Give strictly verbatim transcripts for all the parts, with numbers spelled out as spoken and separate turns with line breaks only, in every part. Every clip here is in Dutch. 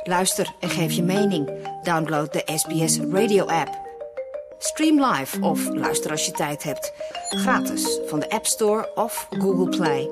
Luister en geef je mening. Download de S B S Radio app. Stream live of luister als je tijd hebt. Gratis van de App Store of Google Play.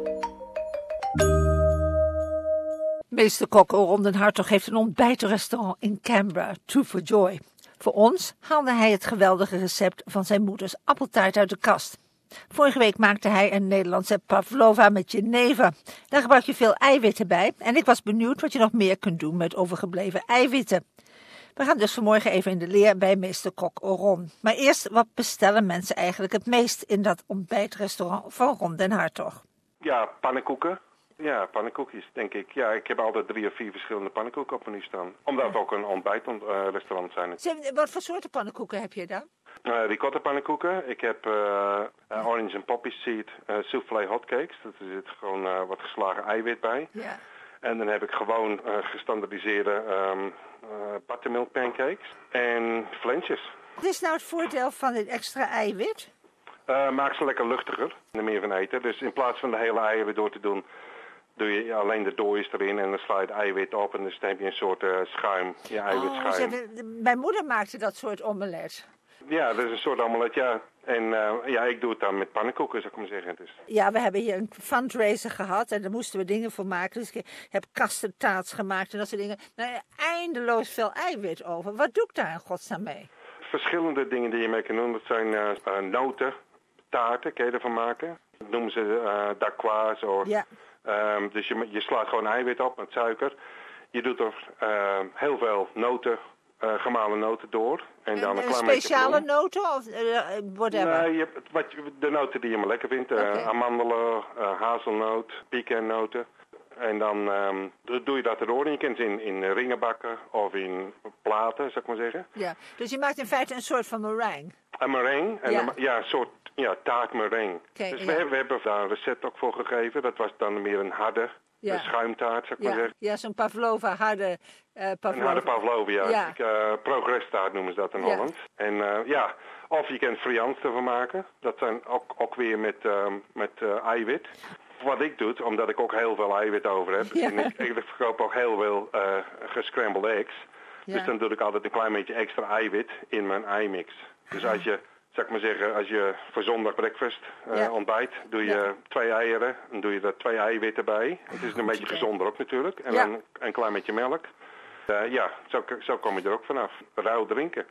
Meesterkok Ron den Hartog heeft een ontbijtrestaurant in Canberra, Two for Joy. Voor ons haalde hij het geweldige recept van zijn moeders appeltaart uit de kast. Vorige week maakte hij een Nederlandse pavlova met jenever. Daar gebruik je veel eiwitten bij. En ik was benieuwd wat je nog meer kunt doen met overgebleven eiwitten. We gaan dus vanmorgen even in de leer bij meesterkok Ron. Maar eerst, wat bestellen mensen eigenlijk het meest in dat ontbijtrestaurant van Ron den Hartog?
Ja, pannenkoeken. Ja, pannenkoekjes, denk ik. Ja, ik heb altijd drie of vier verschillende pannenkoeken op menu staan. Omdat we ook een ontbijtrestaurant zijn.
Zeg, wat voor soorten pannenkoeken heb je dan?
Uh, ricotta pannenkoeken. Ik heb uh, uh, orange and poppy seed uh, soufflé hotcakes. Er zit gewoon uh, wat geslagen eiwit bij.
Ja.
En dan heb ik gewoon uh, gestandardiseerde um, uh, buttermilk pancakes en flensjes.
Wat is nou het voordeel van dit extra eiwit?
Uh, maakt ze lekker luchtiger, er meer van eten. Dus in plaats van de hele eieren door te doen, doe je alleen de dooies erin en dan sla je het eiwit op en dus dan heb je een soort uh, schuim, je eiwitschuim.
Oh, mijn moeder maakte dat soort omelet.
Ja, dat is een soort omelet, ja. En uh, ja, ik doe het dan met pannenkoeken, zou ik maar zeggen. Dus.
Ja, we hebben hier een fundraiser gehad en daar moesten we dingen voor maken. Dus ik heb custardtaarts gemaakt en dat soort dingen. Nou, eindeloos veel eiwit over. Wat doe ik daar in godsnaam mee?
Verschillende dingen die je mee kan doen, dat zijn uh, uh, noten, taarten, kun je ervan maken. Dat noemen ze uh, dacquoise. Of,
ja.
um, dus je, je slaat gewoon eiwit op met suiker. Je doet er uh, heel veel noten, uh, gemalen noten door. En, en dan een, een klein
speciale noten of uh, whatever?
Nee, je hebt, wat, de noten die je maar lekker vindt. Uh, okay. Amandelen, uh, hazelnoot, pecannoten. En dan um, doe je dat erdoor en je kunt ze in, in ringen bakken of in platen, zou ik maar zeggen.
Ja, dus je maakt in feite een soort van meringue.
Een meringue, en
ja.
Een, ja, een soort ja, taartmeringue.
Okay,
dus
ja.
we, hebben, we hebben daar een recept ook voor gegeven. Dat was dan meer een harde ja. schuimtaart, zou ik
ja.
maar zeggen.
Ja, zo'n pavlova, harde uh, pavlova.
Een harde pavlova, ja.
ja.
Uh, progresstaart noemen ze dat in
ja.
Holland. En uh, ja, of je kunt friands ervan maken. Dat zijn ook, ook weer met, uh, met uh, eiwit. Wat ik doe, omdat ik ook heel veel eiwit over heb.
Ja.
En ik, ik verkoop ook heel veel uh, gescrambled eggs. Ja. Dus dan doe ik altijd een klein beetje extra eiwit in mijn eimix. Dus als je, zou ik maar zeggen, als je voor zondag breakfast uh, ja. ontbijt, doe je ja. twee eieren. Dan doe je er twee eiwitten bij. Het is een beetje gezonder ook natuurlijk. En ja. dan een klein beetje melk. Uh, ja, zo, zo kom je er ook vanaf. Rauw drinken.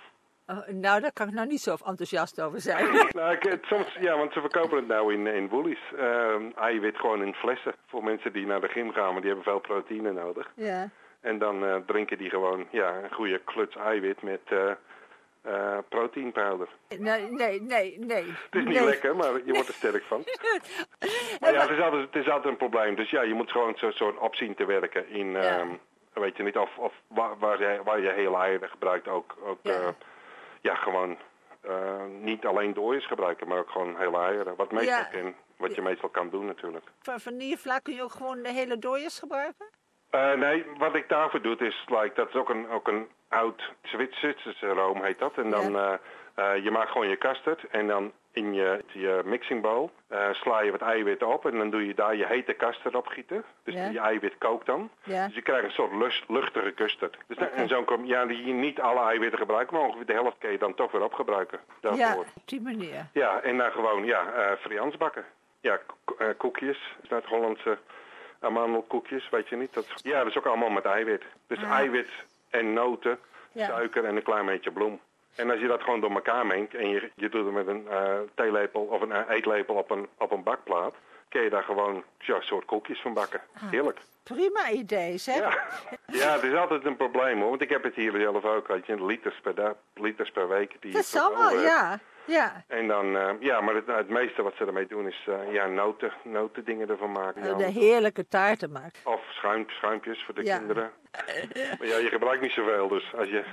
Oh, nou, daar kan ik nou niet zo enthousiast over zijn.
nou, ik, het, soms, ja, want ze verkopen het nou in, in Woolies. Uh, eiwit gewoon in flessen. Voor mensen die naar de gym gaan, maar die hebben veel proteïne nodig.
Ja.
En dan uh, drinken die gewoon ja, een goede kluts eiwit met uh, uh, proteinpowder.
Nee, nee, nee, nee.
Het is niet
nee.
lekker, maar je wordt er sterk van. maar ja, het is, altijd, het is altijd een probleem. Dus ja, je moet gewoon zo'n soort op zien te werken in... Ja. Um, weet je niet, of, of waar, waar, je, waar je hele eieren gebruikt ook... ook ja. Uh, Ja, gewoon uh, niet alleen dooies gebruiken, maar ook gewoon hele eieren. Wat, meestal ja. kan, wat je meestal kan doen natuurlijk.
Van vanillevla kun je ook gewoon de hele dooies gebruiken?
Uh, nee, wat ik daarvoor doe is, like, dat is ook een, ook een oud Zwitserse room heet dat. En dan, ja. uh, uh, je maakt gewoon je custard en dan in je, je mixing bowl uh, sla je wat eiwit op en dan doe je daar je hete custard op gieten. Dus ja. je eiwit kookt dan.
Ja.
Dus je krijgt een soort lust, luchtige custard. Dus okay. En zo kom ja, die niet alle eiwitten gebruiken, maar ongeveer de helft kun je dan toch weer opgebruiken. Daarvoor.
Ja, op die manier.
Ja, en dan gewoon, ja, uh, friands bakken. Ja, k- uh, koekjes, dat Hollandse amandelkoekjes, weet je niet. Dat, ja, dat is ook allemaal met eiwit. Dus ah. eiwit en noten, ja. suiker en een klein beetje bloem. En als je dat gewoon door elkaar mengt en je, je doet het met een uh, theelepel of een uh, eetlepel op een, op een bakplaat, kun je daar gewoon ja, een soort koekjes van bakken. Ah, heerlijk.
Prima idee, zeg.
Ja. ja, het is altijd een probleem hoor, want ik heb het hier zelf ook, weet je, liters per dag, liters per week. Die
dat zal wel, ja. ja.
En dan, uh, ja, maar het, het meeste wat ze ermee doen is uh, ja, noten, noten dingen ervan maken.
Uh, de heerlijke taarten maken.
Of schuim, schuimpjes voor de
ja.
kinderen. Maar ja, je gebruikt niet zoveel, dus als je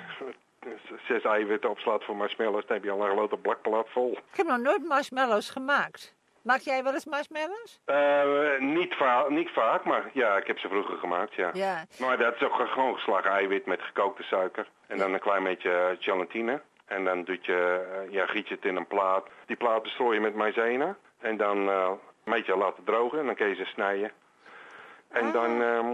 zes eiwitten opslaat voor marshmallows, dan heb je al een grote blakplaat vol.
Ik heb nog nooit marshmallows gemaakt. Maak jij wel eens marshmallows?
Uh, niet, va- niet vaak, maar ja, ik heb ze vroeger gemaakt, ja.
ja.
Maar dat is ook gewoon geslagen eiwit met gekookte suiker. En dan een klein beetje gelatine. En dan doet je, uh, ja, giet je het in een plaat. Die plaat bestrooi je met maïzena. En dan uh, een beetje laten drogen en dan kun je ze snijden. En ah. dan, um,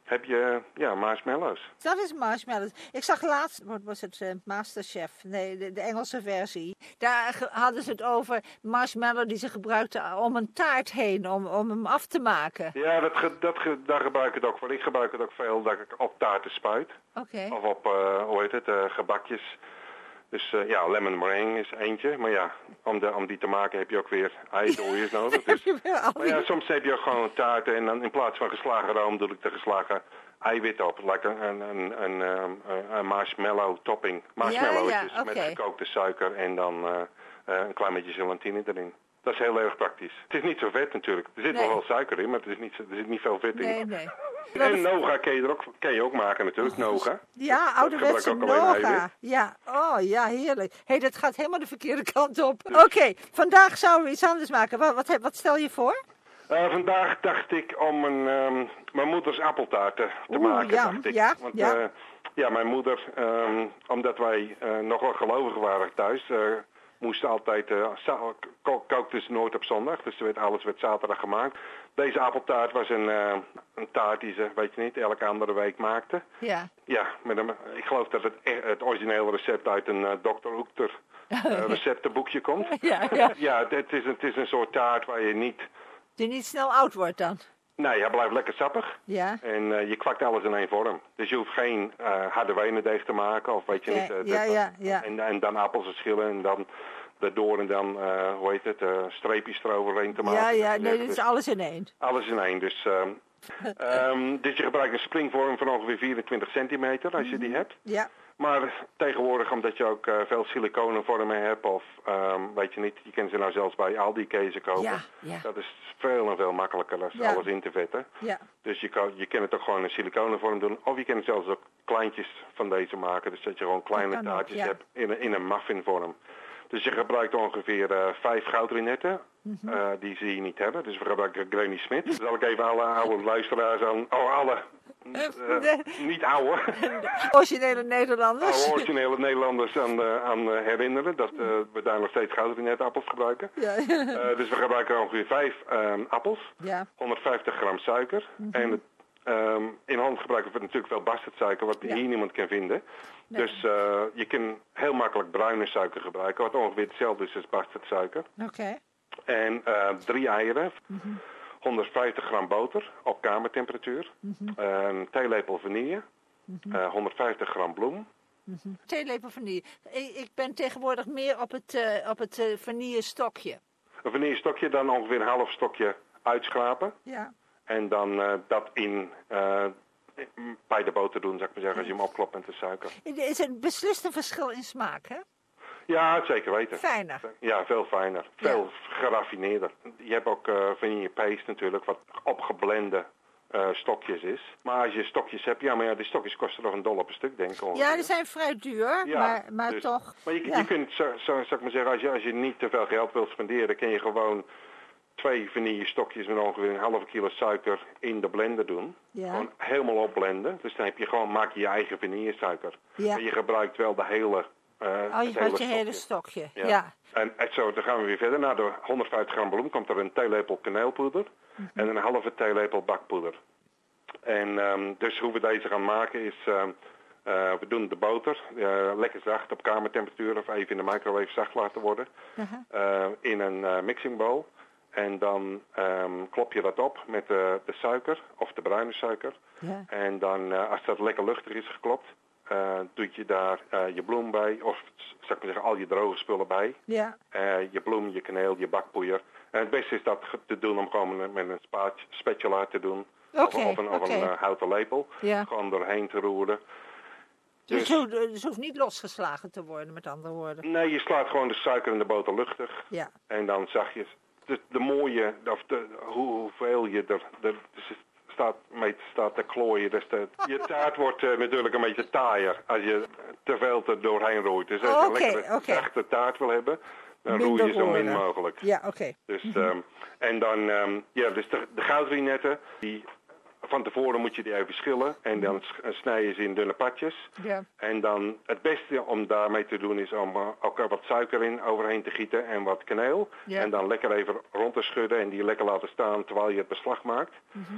heb je ja, marshmallows.
Dat is marshmallows. Ik zag laatst, wat was het, uh, Masterchef, nee, de, de Engelse versie. Daar ge- hadden ze het over marshmallow die ze gebruikten om een taart heen, om, om hem af te maken.
Ja, dat, ge, dat ge, daar gebruik ik het ook voor. Ik gebruik het ook veel dat ik op taarten spuit.
Oké. Okay.
Of op, uh, hoe heet het, uh, gebakjes. Dus uh, ja, lemon meringue is eentje. Maar ja, om, de, om die te maken heb je ook weer eidooiers nodig. Dus. Maar ja, soms heb je ook gewoon taarten en dan in plaats van geslagen room doe ik de geslagen eiwit op. Like een, een, een, een, een, een marshmallow topping. Marshmallow ja, ja, is dus okay. Met gekookte suiker en dan uh, uh, een klein beetje gelatine erin. Dat is heel erg praktisch. Het is niet zo vet natuurlijk. Er zit nee. wel wel suiker in, maar er, is niet, er zit niet veel vet in.
Nee, nee.
En Noga kun je, er ook, kun je ook maken natuurlijk, oh, Noga.
Ja, ouderwetse Noga. Ja, oh ja, heerlijk. Hé, hey, dat gaat helemaal de verkeerde kant op. Dus. Oké, okay, vandaag zouden we iets anders maken. Wat, wat, wat stel je voor?
Uh, vandaag dacht ik om een, um, mijn moeders appeltaarten te Oeh, maken.
Ja,
dacht ik.
ja,
Want,
ja.
Uh, ja, mijn moeder, um, omdat wij uh, nog wel gelovig waren thuis... Uh, moest altijd, uh, ko- kookte ze nooit op zondag, dus werd, alles werd zaterdag gemaakt. Deze appeltaart was een, uh, een taart die ze, weet je niet, elke andere week maakte.
Ja.
Ja, met een, ik geloof dat het, het originele recept uit een uh, dokter Oekter uh, receptenboekje komt.
Ja, ja.
Ja, het is, het is een soort taart waar je niet...
Die niet snel oud wordt dan?
Nee, hij blijft lekker sappig.
Ja.
En uh, je kwakt alles in één vorm. Dus je hoeft geen uh, harde wenendeeg te maken of weet je
okay.
niet. Uh,
ja,
dat,
ja, ja.
En, en dan appels schillen en dan daardoor en dan, uh, hoe heet het, uh, streepjes eroverheen te maken.
Ja, ja, nee,
dit
is
dus
alles in één.
Alles in één, dus... Um, um, dus je gebruikt een springvorm van ongeveer vierentwintig centimeter als je die hebt.
Ja.
Maar tegenwoordig, omdat je ook uh, veel siliconenvormen hebt, of um, weet je niet, je kan ze nou zelfs bij Aldi kezen kopen.
Ja, ja.
Dat is veel en veel makkelijker dan ja. alles in te vetten.
Ja.
Dus je kan, je kan het ook gewoon in siliconenvorm doen. Of je kan zelfs ook kleintjes van deze maken. Dus dat je gewoon kleine taartjes ook, ja. hebt in een, in een muffinvorm. Dus je gebruikt ongeveer uh, vijf goudrinetten. Mm-hmm. Uh, die ze hier niet hebben. Dus we gebruiken Granny Smith. Dus zal ik even alle oude luisteraars aan... Oh, alle... Uh, niet oude.
Originele Nederlanders.
Oude originele Nederlanders aan, uh, aan uh, herinneren. Dat uh, we daar nog steeds goudrinettappels gebruiken.
Ja.
uh, dus we gebruiken ongeveer vijf um, appels.
Ja.
honderdvijftig gram suiker. Mm-hmm. En um, in Holland gebruiken we natuurlijk veel bastardsuiker. Wat ja. hier niemand kan vinden. Nee. Dus uh, je kan heel makkelijk bruine suiker gebruiken. Wat ongeveer hetzelfde is als bastardsuiker.
Oké. Okay.
En uh, drie eieren. Mm-hmm. honderdvijftig gram boter op kamertemperatuur. Mm-hmm. Uh, een theelepel vanille. Mm-hmm. Uh, honderdvijftig gram bloem.
Mm-hmm. Theelepel vanille. Ik, ik ben tegenwoordig meer op het, uh, op het uh, vanille stokje.
Een vanille stokje, dan ongeveer een half stokje uitschrapen.
Ja.
En dan uh, dat in... Uh, bij de boter doen, zou ik maar zeggen, als je hem opklopt met de suiker.
Is er beslist een verschil in smaak, hè?
Ja, zeker weten.
Fijner.
Ja, veel fijner. Veel ja. geraffineerder. Je hebt ook uh, vanille paste natuurlijk, wat opgeblende uh, stokjes is. Maar als je stokjes hebt, ja, maar ja, die stokjes kosten nog een dollar per stuk, denk ik. Ongeveer.
Ja, die zijn vrij duur, ja, maar, maar dus, toch.
Maar je,
ja.
je kunt, zo, zo, zou ik maar zeggen, als je, als je niet te veel geld wilt spenderen, kun je gewoon twee vanille stokjes met ongeveer een halve kilo suiker in de blender doen.
Ja.
Gewoon helemaal opblenden. Dus dan heb je gewoon, maak je je eigen vanillesuiker.
Ja.
En je gebruikt wel de hele... Uh,
oh, je gebruikt je hele stokje. Ja.
ja. En, en zo, dan gaan we weer verder. Na de honderdvijftig gram bloem komt er een theelepel kaneelpoeder. Mm-hmm. En een halve theelepel bakpoeder. En um, dus hoe we deze gaan maken is... Uh, uh, we doen de boter uh, lekker zacht op kamertemperatuur of even in de microwave zacht laten worden. Uh-huh. Uh, in een uh, mixing bowl. En dan um, klop je dat op met de, de suiker of de bruine suiker. Ja. En dan uh, als dat lekker luchtig is geklopt, uh, doe je daar uh, je bloem bij. Of zou ik maar zeggen, al je droge spullen bij. Ja. Uh, je bloem, je kaneel, je bakpoeier. En het beste is dat te doen om gewoon met, met een spaat, spatula te doen.
Okay,
of, of een, of
okay.
een uh, houten lepel.
Ja.
Gewoon doorheen te roeren.
Dus, dus, het, dus hoeft niet losgeslagen te worden, met andere woorden.
Nee, je slaat gewoon de suiker en de boter luchtig.
Ja.
En dan zag je... De, de mooie, of de, hoe, hoeveel je er, er staat, mee staat te klooien. Dus de, je taart wordt uh, natuurlijk een beetje taaier als je te veel er doorheen rooit. Dus als je
okay,
een lekkere
okay.
echte taart wil hebben, dan
Minder
roei je zo
roeren.
min mogelijk.
Ja, oké. Okay.
Dus,
mm-hmm.
um, en dan, um, ja, dus de, de goudrinetten, die... Van tevoren moet je die even schillen en dan snij je ze in dunne patjes. Ja. En dan het beste om daarmee te doen is om uh, ook wat suiker in overheen te gieten en wat kaneel. Ja. En dan lekker even rond te schudden en die lekker laten staan terwijl je het beslag maakt. Mm-hmm.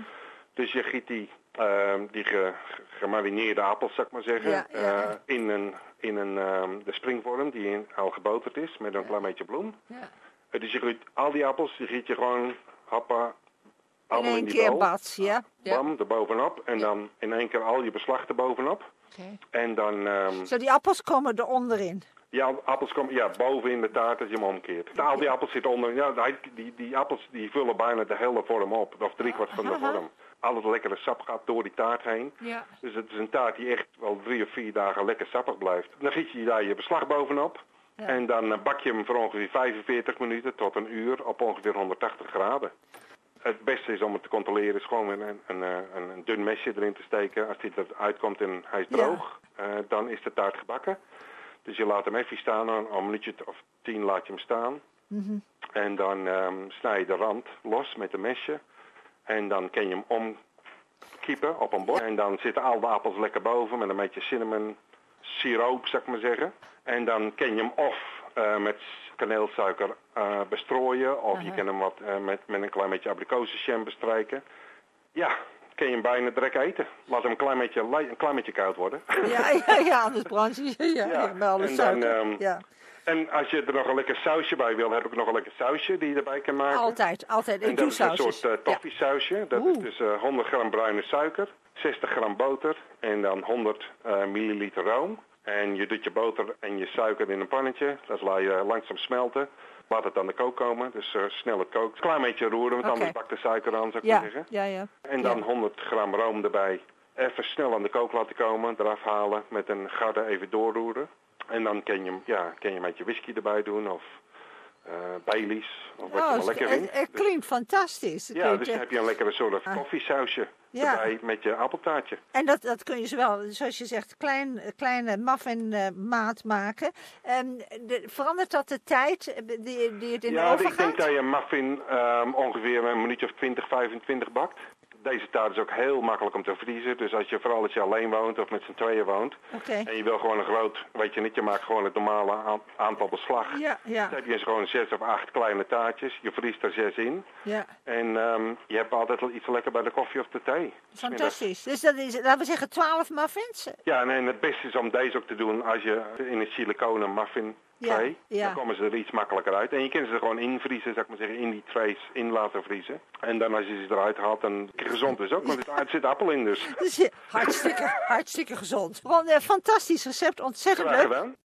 Dus je giet die, uh, die ge, gemarineerde appels, zou ik maar zeggen,
ja, ja.
Uh, in, een, in een, um, de springvorm die in, al geboterd is met een ja. klein beetje bloem.
Ja.
Uh, dus je giet al die appels, die giet je gewoon happa,
in één keer bats, ja.
Bam,
ja.
er bovenop. En
ja.
dan in één keer al je beslag erbovenop.
Okay.
En dan... Um,
Zo, die appels komen er onderin?
Ja, appels komen ja, boven in de taart als je hem omkeert. Al die appels zitten onder. Ja, die, die appels die vullen bijna de hele vorm op. Of driekwart van de vorm. Al het lekkere sap gaat door die taart heen.
Ja.
Dus het is een taart die echt wel drie of vier dagen lekker sappig blijft. Dan giet je daar je beslag bovenop. Ja. En dan bak je hem voor ongeveer vijfenveertig minuten tot een uur op ongeveer honderdtachtig graden. Het beste is om het te controleren is gewoon een, een, een, een dun mesje erin te steken. Als die eruit komt en hij is droog, ja. uh, dan is de taart gebakken. Dus je laat hem even staan, een minuutje of tien laat je hem staan.
Mm-hmm.
En dan um, snij je de rand los met een mesje. En dan kan je hem omkiepen op een bord. Ja. En dan zitten al de appels lekker boven met een beetje cinnamon siroop, zou ik maar zeggen. En dan kan je hem of uh, met kaneelsuiker uh, bestrooien. Of uh-huh. je kan hem wat, uh, met, met een klein beetje abrikozenjam bestrijken. Ja, kun je hem bijna direct eten. Laat hem een klein beetje, een klein beetje koud worden.
Ja, ja, ja, anders brand je. Ja, ja, ja. Met alle
en
suiker.
Dan, um,
ja.
En als je er nog een lekker sausje bij wil, heb ik nog een lekker sausje die je erbij kan maken.
Altijd, altijd.
En dat is een soort uh, toffee-sausje. Ja. Dat Oeh. is dus uh, honderd gram bruine suiker, zestig gram boter en dan honderd uh, milliliter room. En je doet je boter en je suiker in een pannetje. Dat laat je langzaam smelten. Laat het aan de kook komen, dus uh, snel het kookt. Een klein beetje roeren, want okay. anders bakt de suiker aan, zou ik
ja.
maar zeggen.
Ja, ja.
En dan
ja.
honderd gram room erbij. Even snel aan de kook laten komen, eraf halen, met een garde even doorroeren. En dan kan je, ja, kan je met je whisky erbij doen of uh, Baileys, of wat oh, je maar lekker vindt.
Het, het klinkt dus, fantastisch. Het
ja,
klinkt,
dus dan heb je een lekkere soort ah. koffiesausje ja. erbij met je appeltaartje.
En dat, dat kun je zowel, zoals je zegt, klein, kleine muffin uh, maat maken. Um, de, verandert dat de tijd die, die het in
ja,
de oven
gaat? Ja, ik denk dat je een muffin um, ongeveer een minuutje of twintig, vijfentwintig bakt. Deze taart is ook heel makkelijk om te vriezen. Dus als je, vooral als je alleen woont of met z'n tweeën woont.
Okay.
En je wil gewoon een groot, weet je niet, je maakt gewoon het normale a- aantal beslag.
Ja, ja.
Dan heb je gewoon zes of acht kleine taartjes. Je vriest er zes in.
Ja.
En um, je hebt altijd iets lekker bij de koffie of de thee.
Fantastisch. Dus dat is, laten we zeggen, twaalf muffins?
Ja, en het beste is om deze ook te doen als je in een siliconen muffin tray. Ja, ja. Dan komen ze er iets makkelijker uit. En je kunt ze er gewoon invriezen, zou ik maar zeggen, in die trays in laten vriezen. En dan als je ze eruit haalt, dan gezond is ook, want er zit appel in dus.
Dus hartstikke, hartstikke gezond. Gewoon een fantastisch recept, ontzettend leuk.